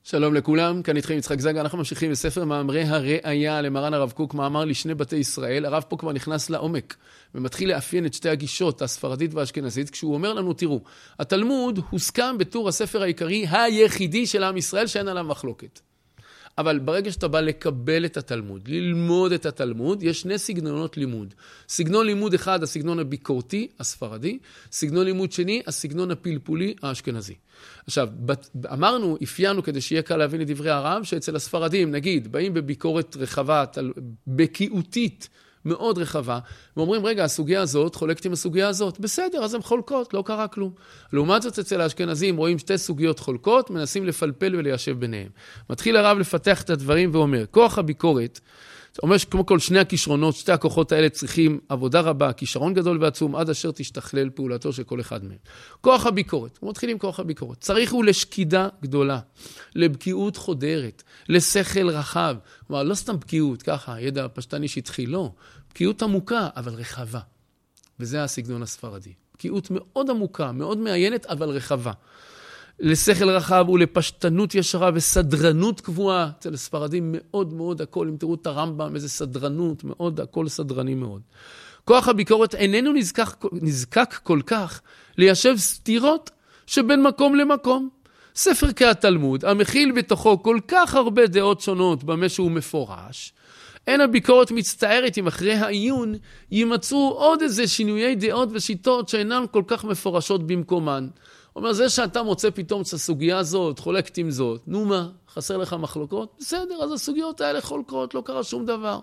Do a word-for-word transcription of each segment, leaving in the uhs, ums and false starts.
שלום לכולם, כאן איתכם יצחק זגה, אנחנו ממשיכים בספר מאמרי הראייה למרן הרב קוק, מאמר לשני בתי ישראל. הרב פה כבר נכנס לעומק ומתחיל לאפיין את שתי הגישות, הספרדית והאשכנזית, כשהוא אומר לנו, תראו, התלמוד הוסכם בתור הספר העיקרי היחידי של עם ישראל שאין עליו מחלוקת. אבל ברגע שאתה בא לקבל את התלמוד, ללמוד את התלמוד, יש שני סגנונות לימוד. סגנון לימוד אחד, הסגנון הביקורתי, הספרדי, סגנון לימוד שני, הסגנון הפלפולי, האשכנזי. עכשיו, אמרנו, אפיינו כדי שיהיה קל להבין את דברי הרב, שאצל הספרדים, נגיד, באים בביקורת רחבה, בקיאותית, מאוד רחבה, ואומרים, רגע, הסוגיה הזאת חולקת עם הסוגיה הזאת. בסדר, אז הן חולקות, לא קרה כלום. לעומת זאת, אצל האשכנזים רואים שתי סוגיות חולקות, מנסים לפלפל וליישב ביניהם. מתחיל הרב לפתח את הדברים ואומר, כוח הביקורת, אומר שכמו כל שני הכישרונות, שתי הכוחות האלה צריכים עבודה רבה, כישרון גדול ועצום, עד אשר תשתכלל פעולתו של כל אחד מהם. כוח הביקורת, הוא מתחיל עם כוח הביקורת. צריך הוא לשקידה גדולה, לבקיאות חודרת, לשכל רחב. כלומר, לא סתם בקיאות, ככה, ידע פשטני שהתחיל, לא. בקיאות עמוקה, אבל רחבה. וזה הסגנון הספרדי. בקיאות מאוד עמוקה, מאוד מעיינת, אבל רחבה. לשכל רחב ולפשטנות ישרה וסדרנות קבועה. אצל הספרדים מאוד מאוד הכל, אם תראו את הרמב"ם, איזה סדרנות, מאוד, הכל סדרני מאוד. כוח הביקורת איננו נזקק, נזקק כל כך ליישב סתירות שבין מקום למקום. ספר כהתלמוד, המכיל בתוכו כל כך הרבה דעות שונות במה שהוא מפורש, אין הביקורת מצטערת אם אחרי העיון יימצאו עוד איזה שינויי דעות ושיטות שאינן כל כך מפורשות במקומן. אומר, זה שאתה מוצא פתאום את הסוגיה הזאת, חולקת עם זאת, נו מה, חסר לך מחלוקות? בסדר, אז הסוגיות האלה חולקות, לא קרה שום דבר.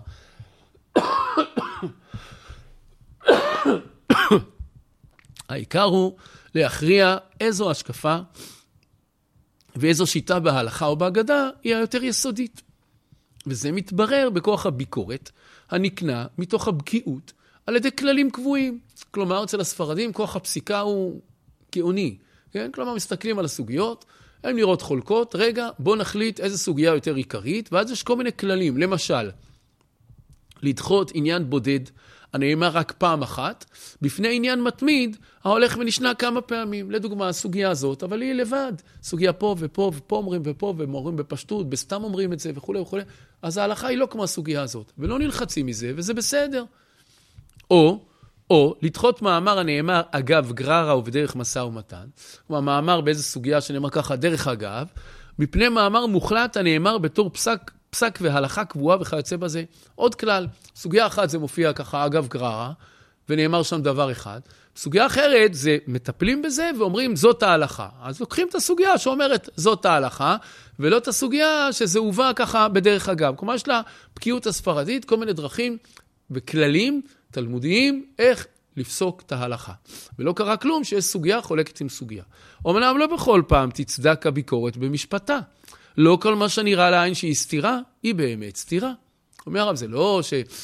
העיקר הוא להכריע איזו השקפה ואיזו שיטה בהלכה או בהגדה היא היותר יסודית. וזה מתברר בכוח הביקורת הנקנה מתוך הבקיאות על ידי כללים קבועים. כלומר, אצל הספרדים כוח הפסיקה הוא גאוני. כן? כלומר, מסתכלים על הסוגיות, הם נראות חולקות, רגע, בוא נחליט איזה סוגיה יותר עיקרית, ואז יש כל מיני כללים. למשל, לדחות עניין בודד, הנאמר רק פעם אחת, בפני עניין מתמיד, ההולך ונשנה כמה פעמים. לדוגמה, הסוגיה הזאת, אבל היא לבד. סוגיה פה ופה ופה אומרים ופה, ואומרים בפשטות, בסתם אומרים את זה וכו' וכו'. אז ההלכה היא לא כמו הסוגיה הזאת, ולא נלחצים מזה, וזה בסדר. או, או לדחות מאמר הנאמר אגב גררה ובדרך משא ומתן, כלומר מאמר באיזו סוגיה שנאמר ככה דרך אגב, מפני מאמר מוחלט הנאמר בתור פסק, פסק והלכה קבועה וכיוצא בזה. עוד כלל, סוגיה אחת זה מופיע ככה אגב גררה, ונאמר שם דבר אחד. סוגיה אחרת זה מטפלים בזה ואומרים זאת ההלכה. אז לוקחים את הסוגיה שאומרת זאת ההלכה, ולא את הסוגיה שזה הובא ככה בדרך אגב. כלומר יש לה בקיאות הספרדית, כל מיני דרכים וכללים תלמודיים, איך לפסוק את ההלכה. ולא קרה כלום שיש סוגיה חולקת עם סוגיה. אמנם לא בכל פעם תצדק הביקורת במשפטה. לא כל מה שנראה לעין שהיא סתירה, היא באמת סתירה. אומר הרב, זה לא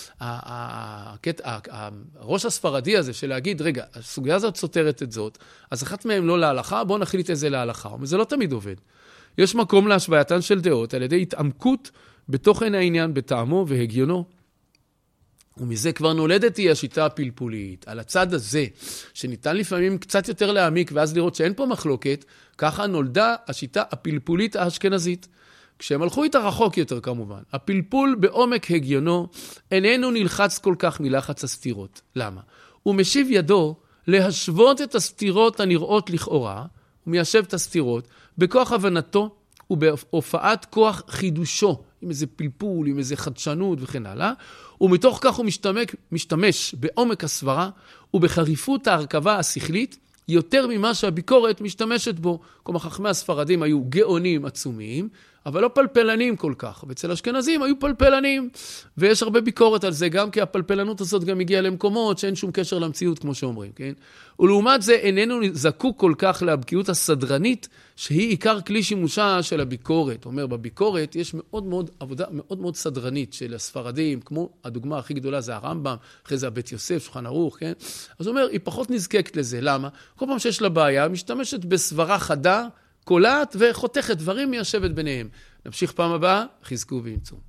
שהראש הספרדי הזה של להגיד, רגע, הסוגיה הזאת סותרת את זאת, אז אחת מהם לא להלכה, בואו נחליט איזה להלכה. זה לא תמיד עובד. יש מקום להשווייתן של דעות על ידי התעמקות בתוכן העניין, בטעמו והגיונו. ומזה כבר נולדת היא השיטה הפלפולית. על הצד הזה, שניתן לפעמים קצת יותר להעמיק, ואז לראות שאין פה מחלוקת, ככה נולדה השיטה הפלפולית האשכנזית. כשהם הלכו איתה רחוק יותר כמובן. הפלפול בעומק הגיונו איננו נלחץ כל כך מלחץ הסתירות. למה? הוא משיב ידו להשוות את הסתירות הנראות לכאורה, הוא מיישב את הסתירות, בכוח הבנתו ובהופעת כוח חידושו, עם איזה פלפול, עם איזה חדשנות וכן הלאה, ומתוך כך הוא משתמש, משתמש בעומק הסברה ובחריפות ההרכבה השכלית, יותר ממה שהביקורת משתמשת בו. כלומר, חכמי הספרדים היו גאונים עצומיים, אבל לא פלפלנים כל כך. ואצל אשכנזים היו פלפלנים, ויש הרבה ביקורת על זה, גם כי הפלפלנות הזאת גם הגיעה למקומות שאין שום קשר למציאות, כמו שאומרים, כן? ולעומת זה, איננו זקוק כל כך לבקיאות הסדרנית, שהיא עיקר כלי שימושה של הביקורת. אומר, בביקורת יש מאוד מאוד עבודה מאוד מאוד סדרנית של הספרדים, כמו הדוגמה הכי גדולה זה הרמב"ם, אחרי זה הבית יוסף, שולחן ערוך, כן? אז הוא אומר, היא פחות נזקקת לזה. למה? כל פעם שיש לה בעיה, משתמשת בסברה חדה, קולעת וחותכת דברים מיישבת ביניהם. נמשיך פעם הבאה, חזקו וימצאו.